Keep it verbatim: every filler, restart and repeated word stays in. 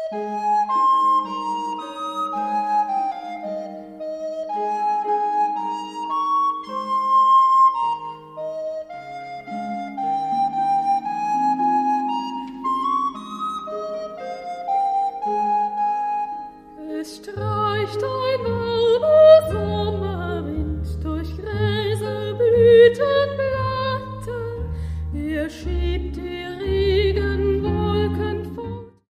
Es streicht ein warmer Sommerwind durch Gräser, Blüten, Blätter. Er